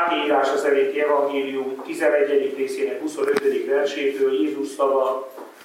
Írása szerinti evangélium 11. részének 25. versétől Jézus szava: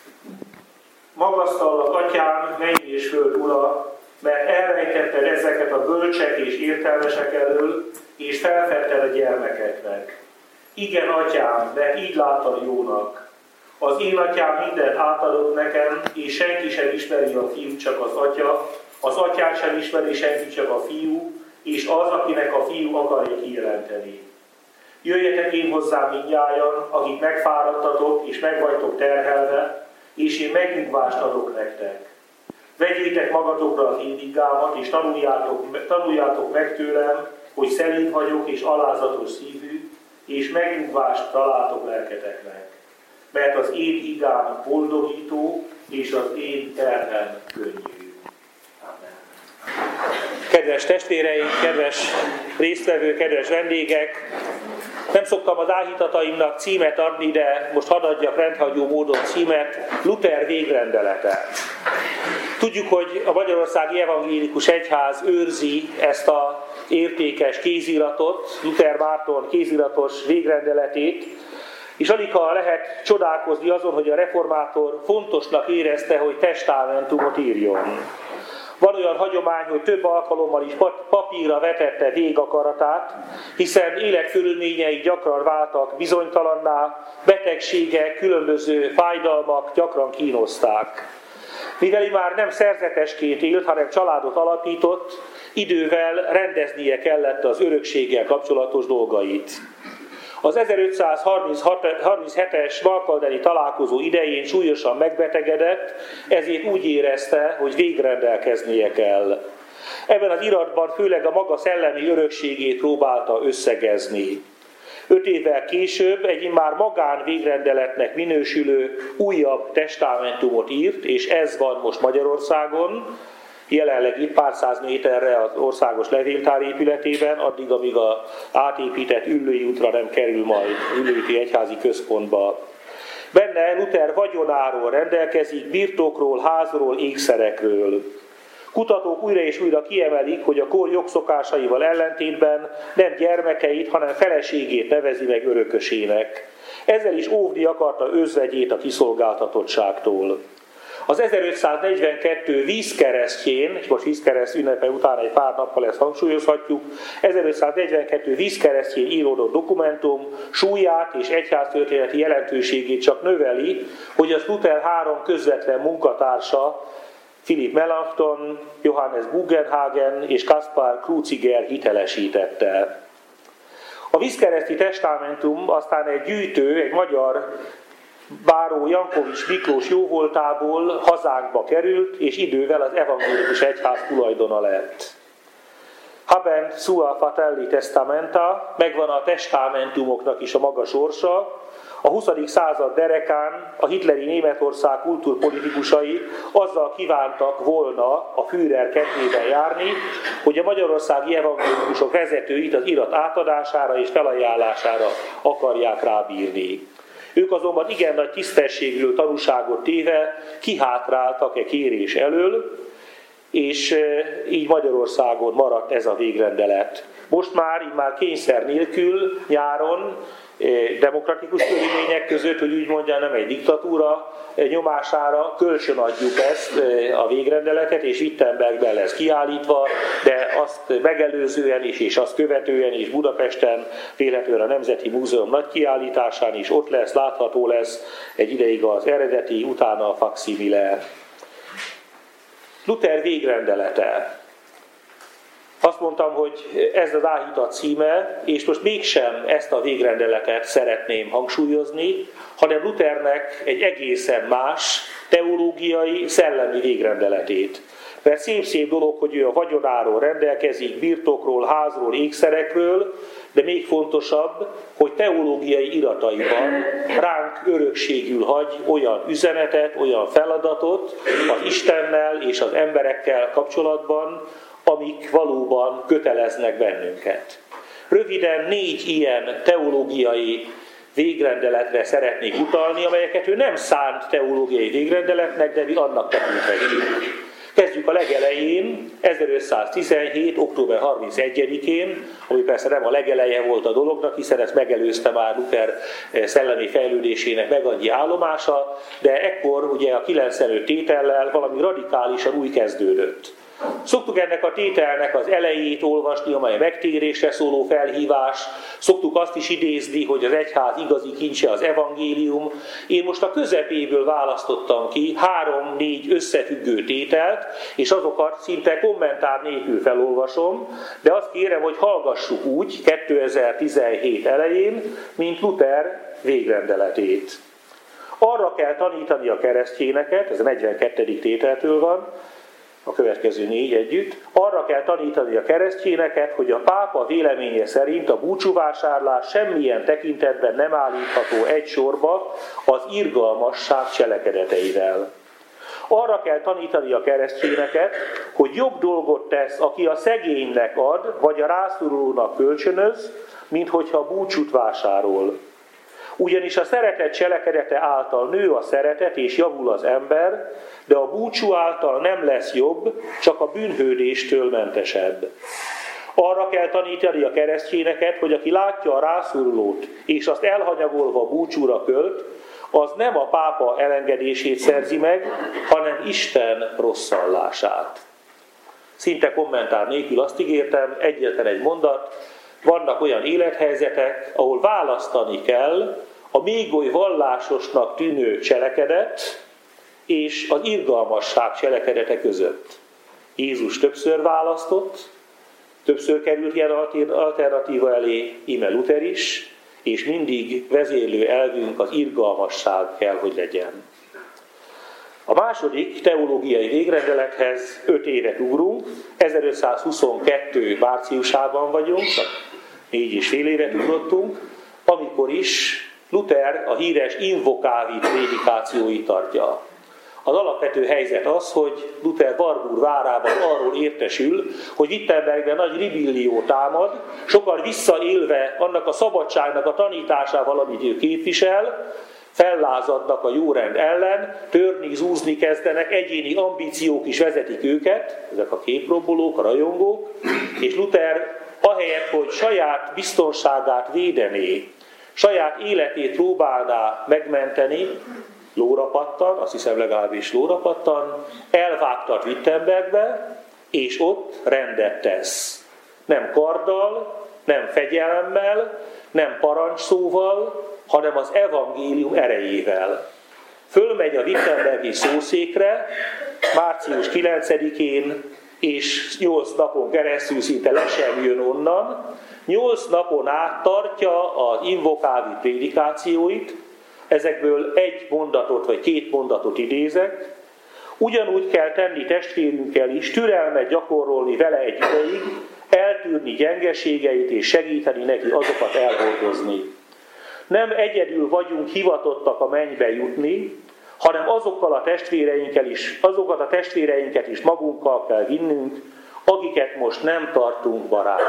Magasztallak, Atyám, menny és föld ura, mert elrejtetted ezeket a bölcsek és értelmesek elől, és felfedted a gyermekeknek. Igen, Atyám, mert így láttad jónak. Az én Atyám mindent átadott nekem, és senki sem ismeri a Fiút, csak az Atya, az Atyát sem ismeri senki, csak a Fiú, és az, akinek a Fiú akarja kijelenteni. Jöjjetek én hozzám mindnyájan, akik megfáradtatok és meg vagytok terhelve, és én megnyugvást adok nektek. Vegyétek magatokra az én igámat, és tanuljátok meg tőlem, hogy szelíd vagyok és alázatos szívű, és megnyugvást találtok lelketeknek. Mert az én igám boldogító, és az én terhem könnyű. Amen. Kedves testvéreim, kedves résztvevők, kedves vendégek! Nem szoktam az áhítataimnak címet adni, de most hadd adjak rendhagyó módon címet: Luther végrendelete. Tudjuk, hogy a Magyarországi Evangélikus Egyház őrzi ezt az értékes kéziratot, Luther Márton kéziratos végrendeletét, és aligha lehet csodálkozni azon, hogy a reformátor fontosnak érezte, hogy testamentumot írjon. Van olyan hagyomány, hogy több alkalommal is papírra vetette végakaratát, hiszen életkörülményei gyakran váltak bizonytalanná, betegségek, különböző fájdalmak gyakran kínozták. Mivel már nem szerzetesként élt, hanem családot alapított, idővel rendeznie kellett az örökséggel kapcsolatos dolgait. Az 1537-es Valkalderi találkozó idején súlyosan megbetegedett, ezért úgy érezte, hogy végrendelkeznie kell. Ebben az iratban főleg a maga szellemi örökségét próbálta összegezni. 5 évvel később egy immár magán végrendeletnek minősülő újabb testamentumot írt, és ez van most Magyarországon, jelenleg itt pár száz méterre az országos levéltár épületében, addig, amíg az átépített Üllői útra nem kerül majd Üllői egyházi központba. Benne Luther vagyonáról rendelkezik, birtokról, házról, ékszerekről. Kutatók újra és újra kiemelik, hogy a kor jogszokásaival ellentétben nem gyermekeit, hanem feleségét nevezi meg örökösének. Ezzel is óvni akarta özvegyét a kiszolgáltatottságtól. Az 1542 vízkeresztjén, és most vízkereszt ünnepe után egy pár nappal ezt hangsúlyozhatjuk, 1542 vízkeresztjén íródott dokumentum súlyát és egyháztörténeti jelentőségét csak növeli, hogy az Luther 3 közvetlen munkatársa, Philipp Melanchthon, Johannes Bugenhagen és Kaspar Kreuziger hitelesítette. A vízkereszti testamentum aztán egy gyűjtő, egy magyar báró Jankovics Miklós jóvoltából hazánkba került, és idővel az evangélikus egyház tulajdona lett. Habent sua fratelli testamenta, megvan a testamentumoknak is a maga sorsa. A 20. század derekán a hitleri Németország kultúrpolitikusai azzal kívántak volna a Führer kedvében járni, hogy a magyarországi evangélikusok vezetőit az irat átadására és felajánlására akarják rábírni. Ők azonban igen nagy tisztességről tanúságot téve kihátráltak e kérés elől, és így Magyarországon maradt ez a végrendelet. Most már kényszer nélkül nyáron, demokratikus körülmények között, hogy úgy mondja, nem egy diktatúra nyomására kölcsönadjuk ezt a végrendeletet, és Wittenbergben lesz kiállítva, de azt megelőzően is, és azt követően is Budapesten, véletlenül a Nemzeti Múzeum nagy kiállításán is ott lesz, látható lesz egy ideig az eredeti, utána a faksimile. Luther végrendelete. Azt mondtam, hogy ez az áhítat címe, és most mégsem ezt a végrendeletet szeretném hangsúlyozni, hanem Luthernek egy egészen más teológiai, szellemi végrendeletét. Mert szép dolog, hogy ő a vagyonáról rendelkezik, birtokról, házról, ékszerekről, de még fontosabb, hogy teológiai irataiban ránk örökségül hagy olyan üzenetet, olyan feladatot az Istennel és az emberekkel kapcsolatban, amik valóban köteleznek bennünket. Röviden 4 ilyen teológiai végrendeletre szeretnék utalni, amelyeket ő nem szánt teológiai végrendeletnek, de mi annak tekinthetjük. Kezdjük Kezdjük a legelején, 1517. október 31-én, ami persze nem a legeleje volt a dolognak, hiszen ezt megelőzte már Luther szellemi fejlődésének megannyi állomása, de ekkor ugye a 95 tétellel valami radikálisan új kezdődött. Szoktuk ennek a tételnek az elejét olvasni, amely megtérésre szóló felhívás. Szoktuk azt is idézni, hogy az egyház igazi kincse az evangélium. Én most a közepéből választottam ki 3-4 összefüggő tételt, és azokat szinte kommentár nélkül felolvasom, de azt kérem, hogy hallgassuk úgy 2017 elején, mint Luther végrendeletét. Arra kell tanítani a keresztényeket, ez a 42. tételtől van, a következő 4 együtt, arra kell tanítani a keresztényeket, hogy a pápa véleménye szerint a búcsúvásárlás semmilyen tekintetben nem állítható egy sorba az irgalmasság cselekedeteivel. Arra kell tanítani a keresztényeket, hogy jobb dolgot tesz, aki a szegénynek ad, vagy a rászorulónak kölcsönöz, mint hogyha búcsút vásárol. Ugyanis a szeretet cselekedete által nő a szeretet és javul az ember, de a búcsú által nem lesz jobb, csak a bűnhődéstől mentesebb. Arra kell tanítani a keresztényeket, hogy aki látja a rászorulót, és azt elhanyagolva búcsúra költ, az nem a pápa elengedését szerzi meg, hanem Isten rosszallását. Szinte kommentár nélkül azt ígértem, egyetlen egy mondat, vannak olyan élethelyzetek, ahol választani kell a még oly vallásosnak tűnő cselekedet és az irgalmasság cselekedete között. Jézus többször választott, többször került ilyen alternatíva elé, íme Luther is, és mindig vezérlő elvünk az irgalmasság kell, hogy legyen. A második teológiai végrendelethez 5 évet ugrunk, 1522. márciusában vagyunk, 4,5 évet ugrottunk, amikor is Luther a híres invokávit prédikációit tartja. Az alapvető helyzet az, hogy Luther Warburg várában arról értesül, hogy Wittenbergben nagy ribillió támad, sokan visszaélve annak a szabadságnak a tanításával, amit ő képvisel, fellázadnak a jórend ellen, törni, zúzni kezdenek, egyéni ambíciók is vezetik őket, ezek a képrombolók, a rajongók, és Luther ahelyett, hogy saját biztonságát védené, saját életét próbálná megmenteni, lóra pattan, azt hiszem legalábbis lóra pattan, elvágtat Wittenbergbe, és ott rendet tesz. Nem karddal, nem fegyelemmel, nem parancsszóval, hanem az evangélium erejével. Fölmegy a wittenbergi szószékre, március 9-én, és 8 napon keresztül szinte le sem jön onnan. 8 napon át tartja az invokávi prédikációit, ezekből 1 mondatot vagy 2 mondatot idézek. Ugyanúgy kell tenni testvérünkkel is, türelmet gyakorolni vele egy ideig, eltűrni gyengeségeit és segíteni neki azokat elhordozni. Nem egyedül vagyunk hivatottak a mennybe jutni, hanem azokat a testvéreinket is magunkkal kell vinnünk, akiket most nem tartunk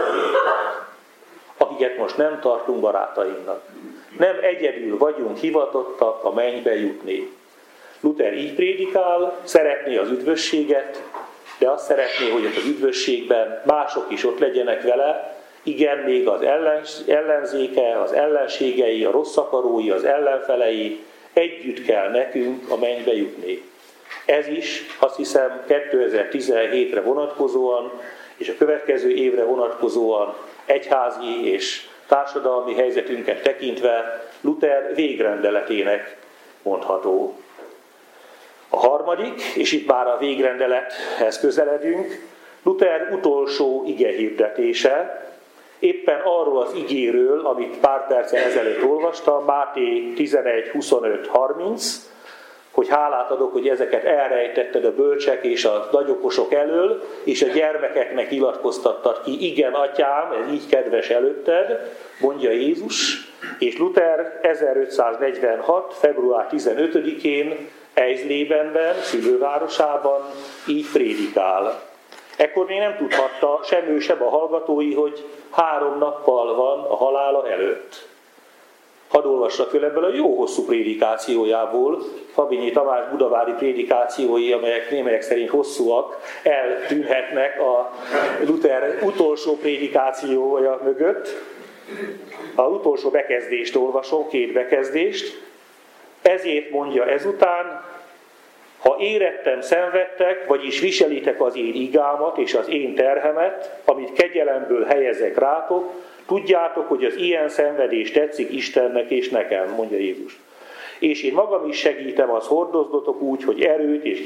barátainknak. Nem egyedül vagyunk hivatottak a mennybe jutni. Luther így prédikál, szeretné az üdvösséget, de azt szeretné, hogy az üdvösségben mások is ott legyenek vele, igen, még az ellenzéke, az ellenségei, a rosszakarói, az ellenfelei, együtt kell nekünk a mennybe jutni. Ez is, azt hiszem, 2017-re vonatkozóan, és a következő évre vonatkozóan egyházi és társadalmi helyzetünket tekintve Luther végrendeletének mondható. A harmadik, és itt már a végrendelethez közeledünk, Luther utolsó igehirdetése, éppen arról az igéről, amit pár perccel ezelőtt olvastam, Máté 11, 25, 30, hogy hálát adok, hogy ezeket elrejtetted a bölcsek és a nagyokosok elől, és a gyermekeknek nyilatkoztattad ki, igen, atyám, ez így kedves előtted, mondja Jézus, és Luther 1546. február 15-én Eisleben, szülővárosában így prédikál. Ekkor még nem tudhatta sem ő, sem a hallgatói, hogy 3 nappal van a halála előtt. Hadd olvassak föl ebből a jó hosszú prédikációjából, Fabinyi Tamás budavári prédikációi, amelyek némelyek szerint hosszúak, eltűnhetnek a Luther utolsó prédikációja mögött. Az utolsó bekezdést olvasom, 2 bekezdést. Ezért mondja ezután: ha érettem szenvedtek, vagyis viselitek az én igámat és az én terhemet, amit kegyelemből helyezek rátok, tudjátok, hogy az ilyen szenvedés tetszik Istennek és nekem, mondja Jézus. És én magam is segítem, azt hordozdotok úgy, hogy erőt és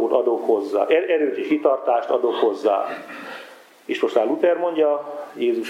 kitartást adok hozzá. És most már Luther mondja, Jézus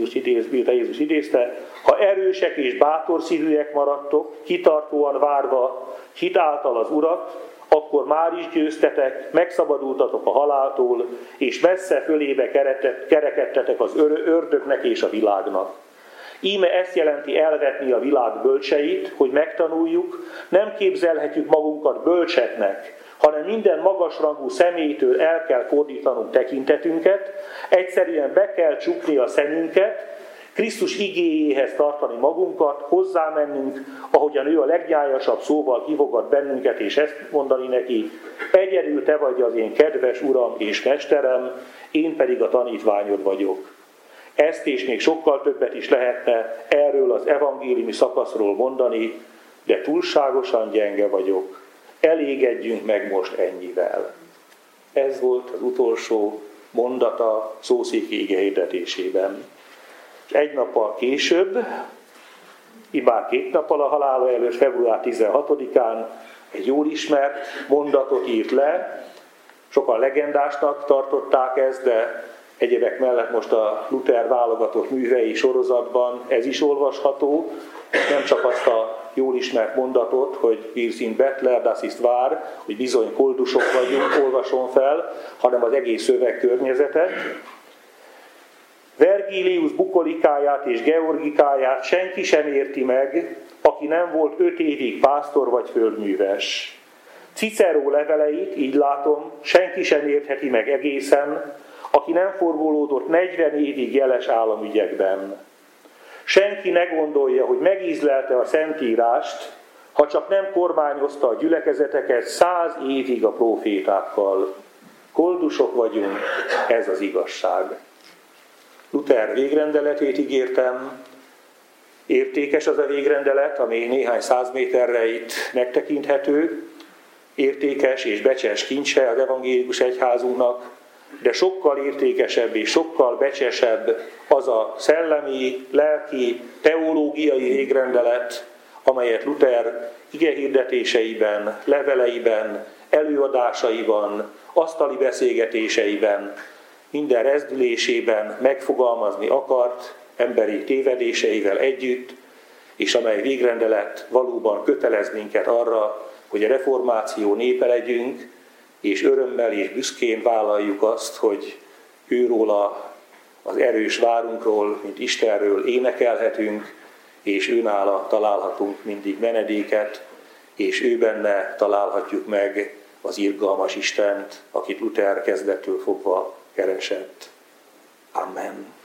idézte, ha erősek és bátor szívűek maradtok, kitartóan várva hit által az Urat, akkor már is győztetek, megszabadultatok a haláltól, és messze fölébe kerekedtetek az ördögnek és a világnak. Íme ezt jelenti elvetni a világ bölcseit, hogy megtanuljuk, nem képzelhetjük magunkat bölcseknek, hanem minden magasrangú személytől el kell fordítanunk tekintetünket, egyszerűen be kell csukni a szemünket, Krisztus igéjéhez tartani magunkat, hozzámennünk, ahogyan ő a legnyájasabb szóval hívogat bennünket, és ezt mondani neki: egyedül te vagy az én kedves Uram és Mesterem, én pedig a tanítványod vagyok. Ezt és még sokkal többet is lehetne erről az evangéliumi szakaszról mondani, de túlságosan gyenge vagyok. Elégedjünk meg most ennyivel. Ez volt az utolsó mondata szószéki ige hirdetésében. És egy nappal később, immár 2 nappal a halála előtt, február 16-án egy jól ismert mondatot írt le. Sokan legendásnak tartották ezt, de egyebek mellett most a Luther válogatott művei sorozatban ez is olvasható. Nem csak azt a jól ismert mondatot, hogy wir sind Bettler, das ist wahr, hogy bizony koldusok vagyunk, olvasom fel, hanem az egész szövegkörnyezetet. Vergilius bukolikáját és georgikáját senki sem érti meg, aki nem volt 5 évig pásztor vagy földműves. Cicero leveleit, így látom, senki sem értheti meg egészen, aki nem forgolódott 40 évig jeles államügyekben. Senki ne gondolja, hogy megízlelte a Szentírást, ha csak nem kormányozta a gyülekezeteket 100 évig a prófétákkal. Koldusok vagyunk, ez az igazság. Luther végrendeletét ígértem. Értékes az a végrendelet, ami néhány 100 méterre itt megtekinthető. Értékes és becses kincse az evangélikus egyházunknak, de sokkal értékesebb és sokkal becsesebb az a szellemi, lelki, teológiai végrendelet, amelyet Luther igehirdetéseiben, leveleiben, előadásaiban, asztali beszélgetéseiben, minden rezdülésében megfogalmazni akart, emberi tévedéseivel együtt, és amely végrendelet valóban kötelez minket arra, hogy a reformáció népe legyünk, és örömmel és büszkén vállaljuk azt, hogy őróla, az erős várunkról, mint Istenről énekelhetünk, és őnála találhatunk mindig menedéket, és ő benne találhatjuk meg az irgalmas Istent, akit Luther kezdettől fogva keresett. Amen.